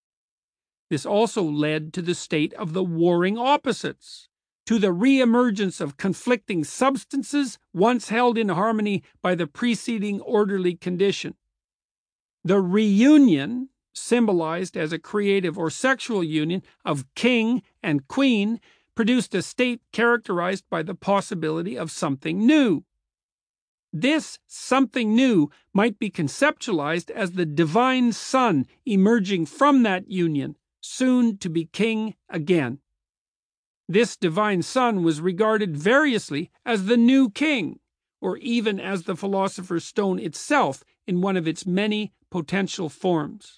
This also led to the state of the warring opposites, to the re-emergence of conflicting substances once held in harmony by the preceding orderly condition. The reunion, symbolized as a creative or sexual union of king and queen, produced a state characterized by the possibility of something new. This something new might be conceptualized as the divine son emerging from that union, soon to be king again. This divine son was regarded variously as the new king, or even as the philosopher's stone itself in one of its many potential forms.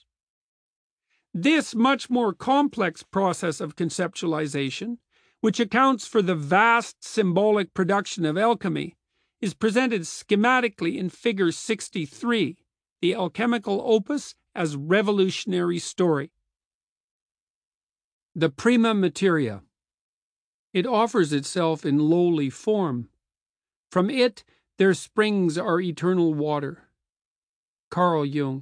This much more complex process of conceptualization, which accounts for the vast symbolic production of alchemy, is presented schematically in Figure 63, the alchemical opus as revolutionary story. The prima materia. It offers itself in lowly form. From it there springs our eternal water. Carl Jung.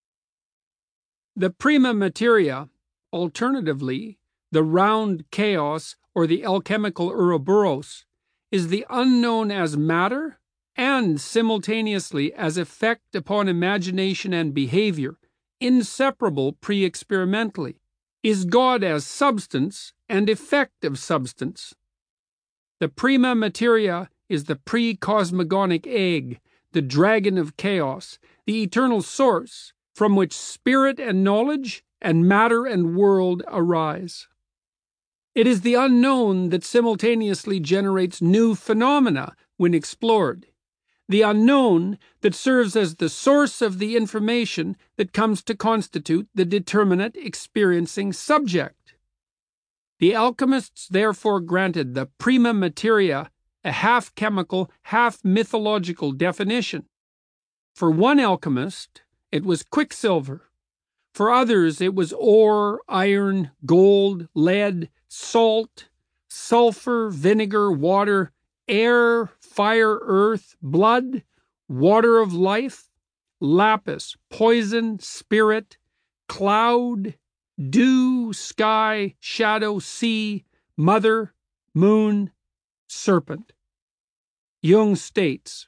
The prima materia, alternatively, the round chaos or the alchemical Ouroboros, is the unknown as matter and simultaneously as effect upon imagination and behavior, inseparable pre-experimentally, is God as substance and effect of substance. The prima materia is the pre-cosmogonic egg, the dragon of chaos, the eternal source from which spirit and knowledge and matter and world arise. It is the unknown that simultaneously generates new phenomena when explored, the unknown that serves as the source of the information that comes to constitute the determinate experiencing subject. The alchemists therefore granted the prima materia a half-chemical, half-mythological definition. For one alchemist, it was quicksilver. For others, it was ore, iron, gold, lead, salt, sulfur, vinegar, water, air, fire, earth, blood, water of life, lapis, poison, spirit, cloud, dew, sky, shadow, sea, mother, moon, serpent. Jung states,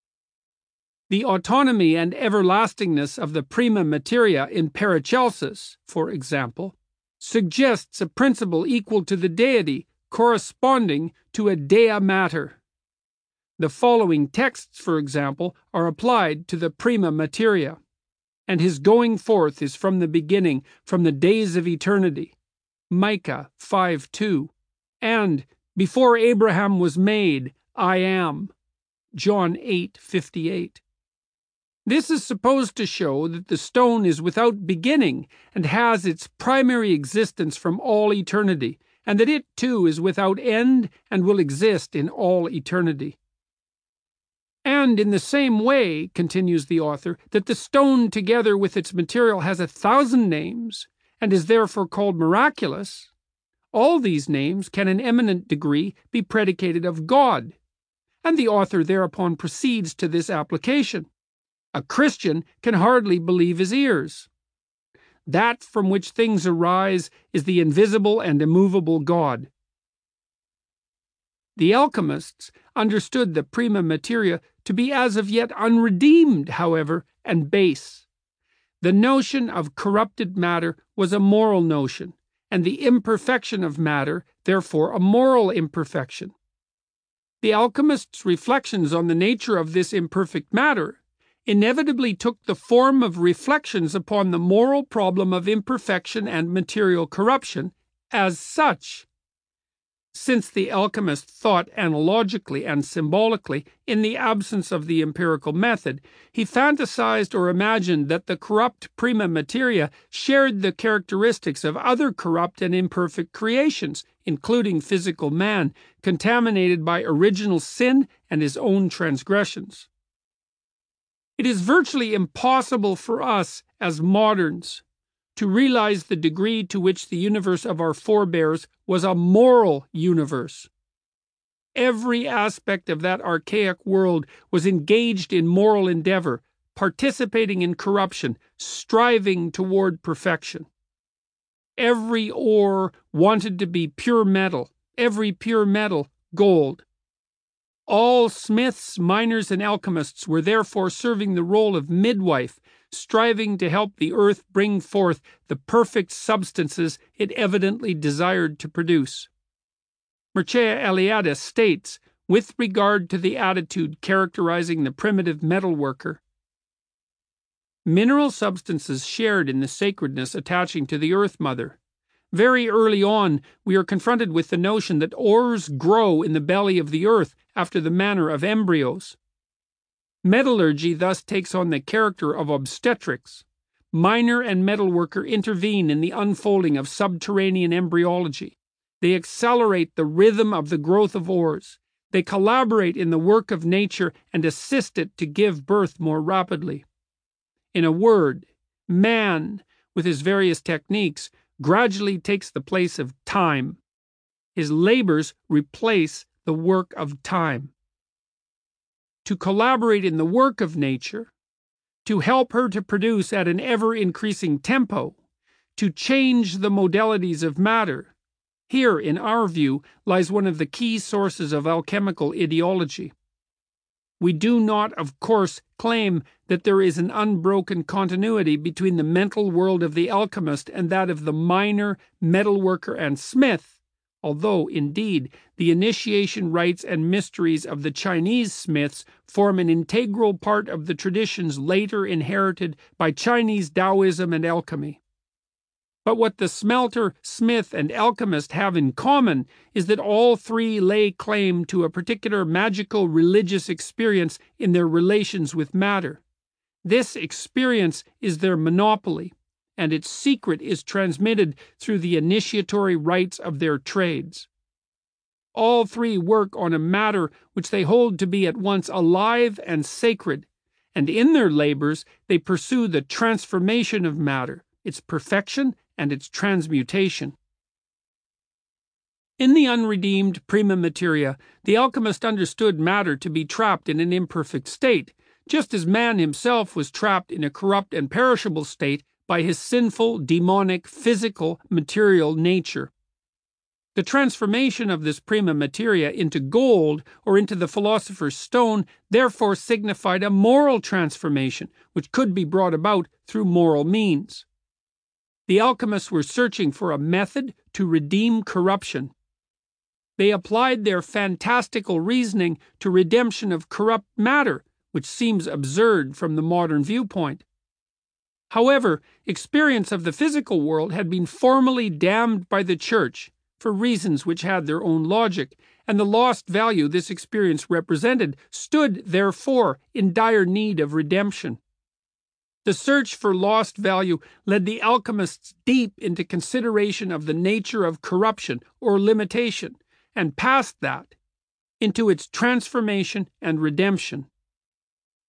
the autonomy and everlastingness of the prima materia in Paracelsus, for example, suggests a principle equal to the deity, corresponding to a dea mater. The following texts, for example, are applied to the prima materia, and his going forth is from the beginning, from the days of eternity. Micah 5:2, and before Abraham was made, I am. John 8:58. This is supposed to show that the stone is without beginning and has its primary existence from all eternity, and that it too is without end and will exist in all eternity. And in the same way, continues the author, that the stone together with its material has 1,000 names, and is therefore called miraculous, all these names can in eminent degree be predicated of God. And the author thereupon proceeds to this application. A Christian can hardly believe his ears. That from which things arise is the invisible and immovable God. The alchemists understood the prima materia to be as of yet unredeemed, however, and base. The notion of corrupted matter was a moral notion, and the imperfection of matter, therefore, a moral imperfection. The alchemists' reflections on the nature of this imperfect matter inevitably took the form of reflections upon the moral problem of imperfection and material corruption as such. Since the alchemist thought analogically and symbolically in the absence of the empirical method, he fantasized or imagined that the corrupt prima materia shared the characteristics of other corrupt and imperfect creations, including physical man, contaminated by original sin and his own transgressions. It is virtually impossible for us, as moderns, to realize the degree to which the universe of our forebears was a moral universe. Every aspect of that archaic world was engaged in moral endeavor, participating in corruption, striving toward perfection. Every ore wanted to be pure metal, every pure metal gold. All smiths, miners, and alchemists were therefore serving the role of midwife, striving to help the earth bring forth the perfect substances it evidently desired to produce. Mircea Eliade states, with regard to the attitude characterizing the primitive metalworker, mineral substances shared in the sacredness attaching to the earth mother. Very early on, we are confronted with the notion that ores grow in the belly of the earth after the manner of embryos. Metallurgy thus takes on the character of obstetrics. Miner and metalworker intervene in the unfolding of subterranean embryology. They accelerate the rhythm of the growth of ores. They collaborate in the work of nature and assist it to give birth more rapidly. In a word, man, with his various techniques, gradually takes the place of time. His labors replace the work of time. To collaborate in the work of nature, to help her to produce at an ever-increasing tempo, to change the modalities of matter, here, in our view, lies one of the key sources of alchemical ideology. We do not, of course, claim that there is an unbroken continuity between the mental world of the alchemist and that of the miner, metalworker, and smith, although, indeed, the initiation rites and mysteries of the Chinese smiths form an integral part of the traditions later inherited by Chinese Taoism and alchemy. But what the smelter, smith, and alchemist have in common is that all three lay claim to a particular magical religious experience in their relations with matter. This experience is their monopoly, and its secret is transmitted through the initiatory rites of their trades. All three work on a matter which they hold to be at once alive and sacred, and in their labors they pursue the transformation of matter, its perfection, and its transmutation. In the unredeemed prima materia, the alchemist understood matter to be trapped in an imperfect state, just as man himself was trapped in a corrupt and perishable state by his sinful, demonic, physical, material nature. The transformation of this prima materia into gold or into the philosopher's stone therefore signified a moral transformation, which could be brought about through moral means. The alchemists were searching for a method to redeem corruption. They applied their fantastical reasoning to redemption of corrupt matter, which seems absurd from the modern viewpoint. However, experience of the physical world had been formally damned by the Church for reasons which had their own logic, and the lost value this experience represented stood, therefore, in dire need of redemption. The search for lost value led the alchemists deep into consideration of the nature of corruption or limitation, and past that, into its transformation and redemption.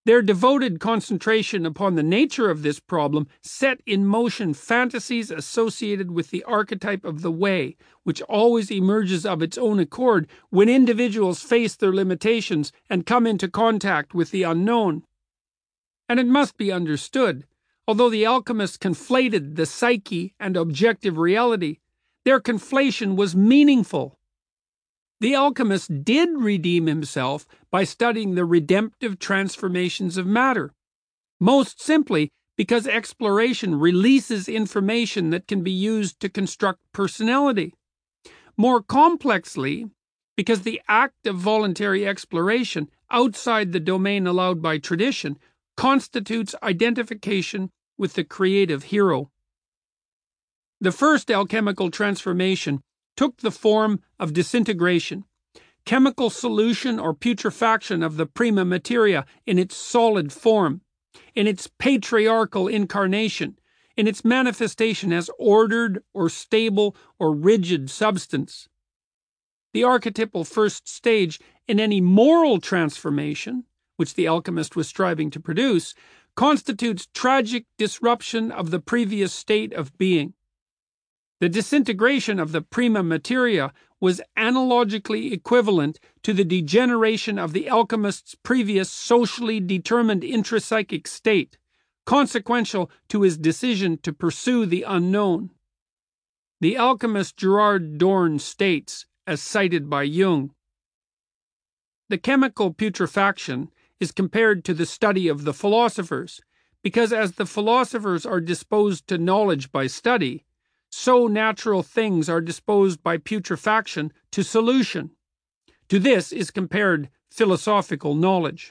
Their devoted concentration upon the nature of this problem set in motion fantasies associated with the archetype of the way, which always emerges of its own accord when individuals face their limitations and come into contact with the unknown. And it must be understood, although the alchemists conflated the psyche and objective reality, their conflation was meaningful. The alchemist did redeem himself by studying the redemptive transformations of matter, most simply because exploration releases information that can be used to construct personality. More complexly, because the act of voluntary exploration outside the domain allowed by tradition constitutes identification with the creative hero. The first alchemical transformation took the form of disintegration, chemical solution or putrefaction of the prima materia in its solid form, in its patriarchal incarnation, in its manifestation as ordered or stable or rigid substance. The archetypal first stage in any moral transformation, which the alchemist was striving to produce, constitutes tragic disruption of the previous state of being. The disintegration of the prima materia was analogically equivalent to the degeneration of the alchemist's previous socially determined intrapsychic state, consequential to his decision to pursue the unknown. The alchemist Gerard Dorn states, as cited by Jung, "The chemical putrefaction is compared to the study of the philosophers, because as the philosophers are disposed to knowledge by study, so natural things are disposed by putrefaction to solution. To this is compared philosophical knowledge."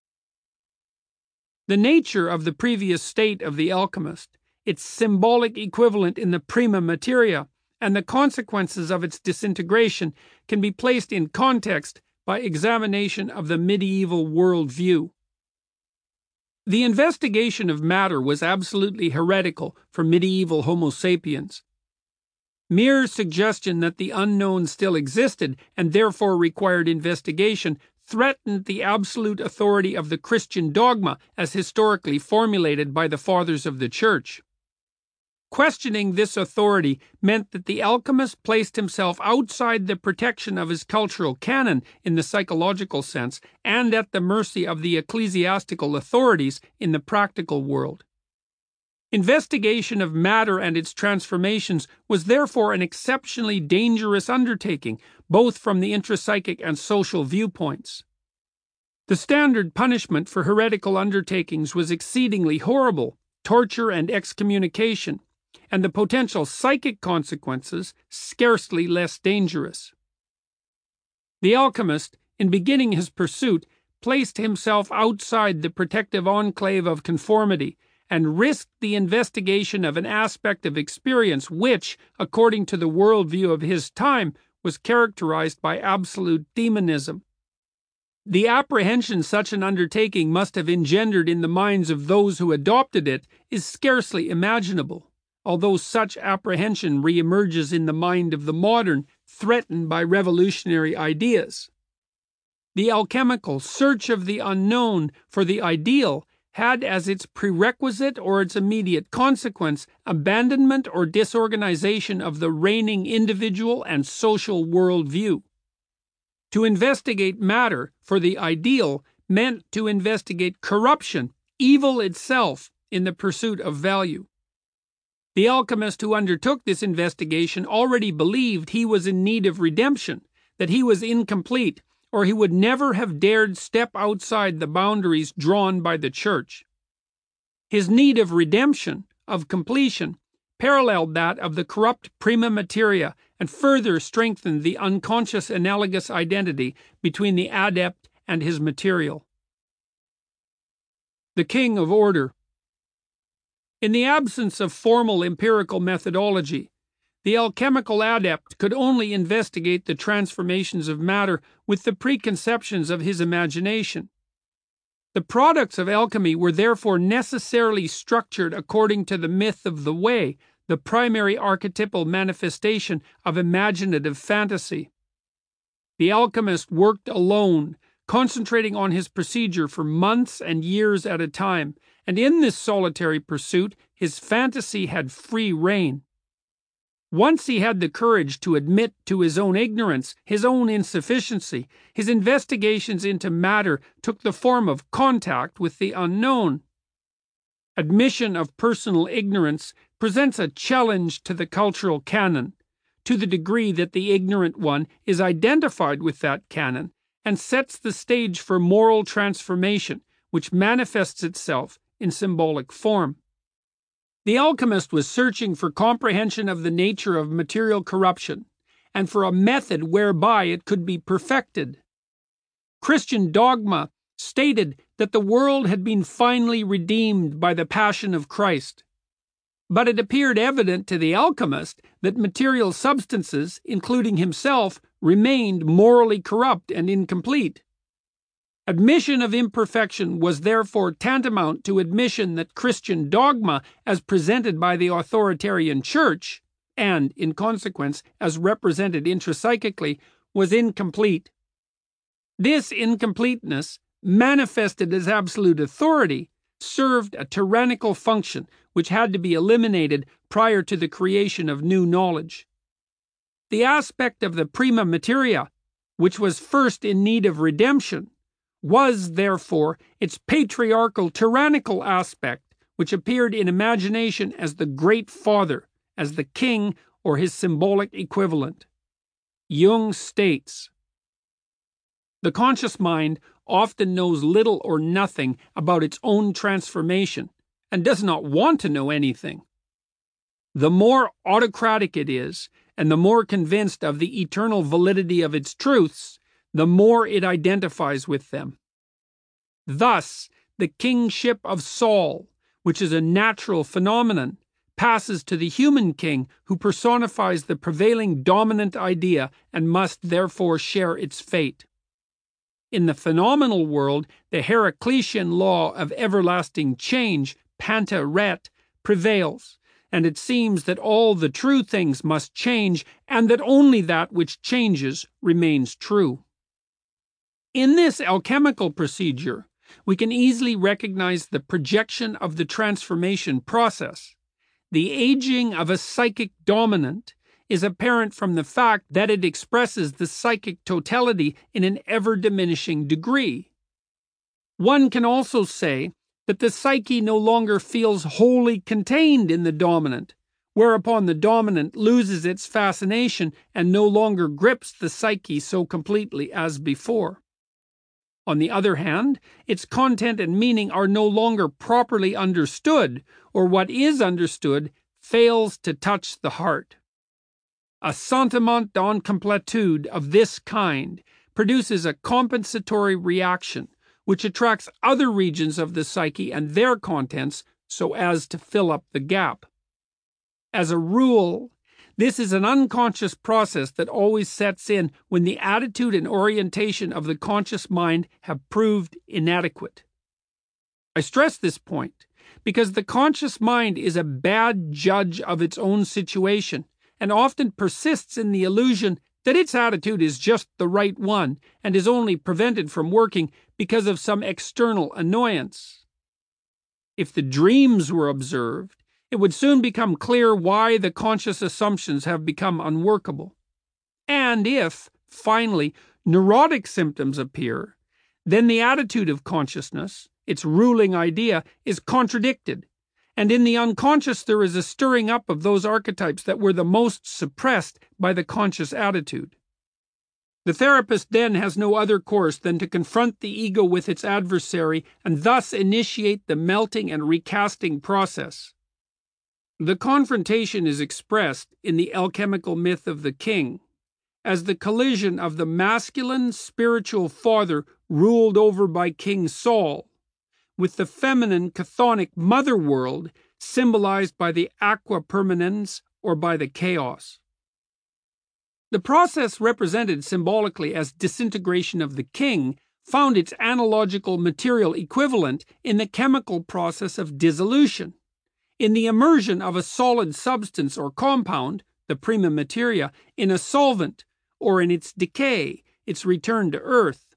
The nature of the previous state of the alchemist, its symbolic equivalent in the prima materia, and the consequences of its disintegration can be placed in context by examination of the medieval world view. The investigation of matter was absolutely heretical for medieval Homo sapiens. Mere suggestion that the unknown still existed and therefore required investigation threatened the absolute authority of the Christian dogma as historically formulated by the Fathers of the Church. Questioning this authority meant that the alchemist placed himself outside the protection of his cultural canon in the psychological sense and at the mercy of the ecclesiastical authorities in the practical world. Investigation of matter and its transformations was therefore an exceptionally dangerous undertaking, both from the intrapsychic and social viewpoints. The standard punishment for heretical undertakings was exceedingly horrible, torture and excommunication, and the potential psychic consequences scarcely less dangerous. The alchemist, in beginning his pursuit, placed himself outside the protective enclave of conformity and risked the investigation of an aspect of experience which, according to the worldview of his time, was characterized by absolute demonism. The apprehension such an undertaking must have engendered in the minds of those who adopted it is scarcely imaginable, although such apprehension re-emerges in the mind of the modern, threatened by revolutionary ideas. The alchemical search of the unknown for the ideal had as its prerequisite or its immediate consequence abandonment or disorganization of the reigning individual and social worldview. To investigate matter for the ideal meant to investigate corruption, evil itself, in the pursuit of value. The alchemist who undertook this investigation already believed he was in need of redemption, that he was incomplete, or he would never have dared step outside the boundaries drawn by the Church. His need of redemption, of completion, paralleled that of the corrupt prima materia and further strengthened the unconscious analogous identity between the adept and his material. The king of order. In the absence of formal empirical methodology, the alchemical adept could only investigate the transformations of matter with the preconceptions of his imagination. The products of alchemy were therefore necessarily structured according to the myth of the way, the primary archetypal manifestation of imaginative fantasy. The alchemist worked alone, concentrating on his procedure for months and years at a time, and in this solitary pursuit his fantasy had free rein. Once he had the courage to admit to his own ignorance, his own insufficiency, his investigations into matter took the form of contact with the unknown. Admission of personal ignorance presents a challenge to the cultural canon, to the degree that the ignorant one is identified with that canon, and sets the stage for moral transformation, which manifests itself in symbolic form. The alchemist was searching for comprehension of the nature of material corruption, and for a method whereby it could be perfected. Christian dogma stated that the world had been finally redeemed by the passion of Christ. But it appeared evident to the alchemist that material substances, including himself, remained morally corrupt and incomplete. Admission of imperfection was therefore tantamount to admission that Christian dogma, as presented by the authoritarian church, and, in consequence, as represented intrapsychically, was incomplete. This incompleteness, manifested as absolute authority, served a tyrannical function which had to be eliminated prior to the creation of new knowledge. The aspect of the prima materia, which was first in need of redemption, was, therefore, its patriarchal tyrannical aspect, which appeared in imagination as the Great Father, as the king or his symbolic equivalent. Jung states, "The conscious mind often knows little or nothing about its own transformation, and does not want to know anything. The more autocratic it is, and the more convinced of the eternal validity of its truths, the more it identifies with them. Thus, the kingship of Saul, which is a natural phenomenon, passes to the human king who personifies the prevailing dominant idea and must therefore share its fate. In the phenomenal world, the Heraclitean law of everlasting change, panta ret, prevails, and it seems that all the true things must change, and that only that which changes remains true." In this alchemical procedure, we can easily recognize the projection of the transformation process. The aging of a psychic dominant is apparent from the fact that it expresses the psychic totality in an ever-diminishing degree. One can also say that the psyche no longer feels wholly contained in the dominant, whereupon the dominant loses its fascination and no longer grips the psyche so completely as before. On the other hand, its content and meaning are no longer properly understood, or what is understood fails to touch the heart. A sentiment d'incomplétude of this kind produces a compensatory reaction, which attracts other regions of the psyche and their contents so as to fill up the gap. As a rule, this is an unconscious process that always sets in when the attitude and orientation of the conscious mind have proved inadequate. I stress this point because the conscious mind is a bad judge of its own situation and often persists in the illusion that its attitude is just the right one and is only prevented from working because of some external annoyance. If the dreams were observed, it would soon become clear why the conscious assumptions have become unworkable. And if, finally, neurotic symptoms appear, then the attitude of consciousness, its ruling idea, is contradicted, and in the unconscious there is a stirring up of those archetypes that were the most suppressed by the conscious attitude. The therapist then has no other course than to confront the ego with its adversary and thus initiate the melting and recasting process. The confrontation is expressed in the alchemical myth of the king as the collision of the masculine spiritual father ruled over by King Saul with the feminine chthonic mother world symbolized by the aqua permanens or by the chaos. The process represented symbolically as disintegration of the king found its analogical material equivalent in the chemical process of dissolution, in the immersion of a solid substance or compound, the prima materia, in a solvent, or in its decay, its return to earth.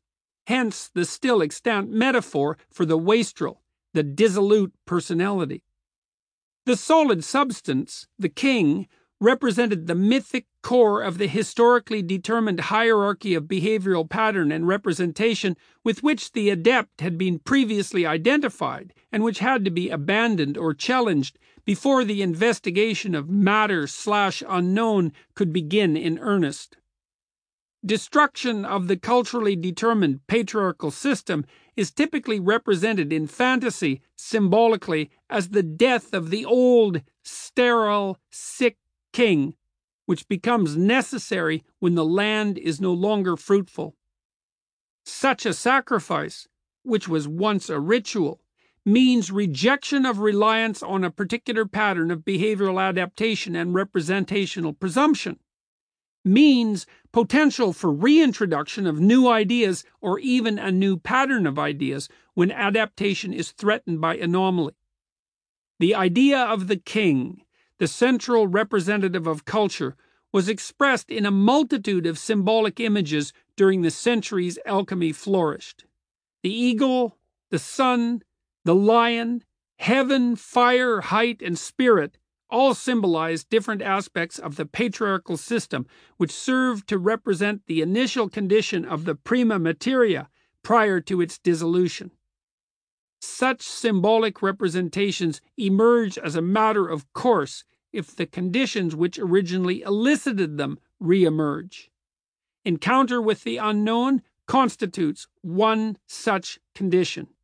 hence the still extant metaphor for the wastrel, the dissolute personality. The solid substance, the king, represented the mythic core of the historically determined hierarchy of behavioral pattern and representation with which the adept had been previously identified and which had to be abandoned or challenged before the investigation of matter/unknown could begin in earnest. Destruction of the culturally determined patriarchal system is typically represented in fantasy symbolically as the death of the old, sterile, sick king, which becomes necessary when the land is no longer fruitful. Such a sacrifice, which was once a ritual, means rejection of reliance on a particular pattern of behavioral adaptation and representational presumption, means potential for reintroduction of new ideas or even a new pattern of ideas when adaptation is threatened by anomaly. The idea of the king, the central representative of culture, was expressed in a multitude of symbolic images during the centuries alchemy flourished. The eagle, the sun, the lion, heaven, fire, height, and spirit all symbolize different aspects of the patriarchal system, which serve to represent the initial condition of the prima materia prior to its dissolution. Such symbolic representations emerge as a matter of course if the conditions which originally elicited them re-emerge. Encounter with the unknown constitutes one such condition.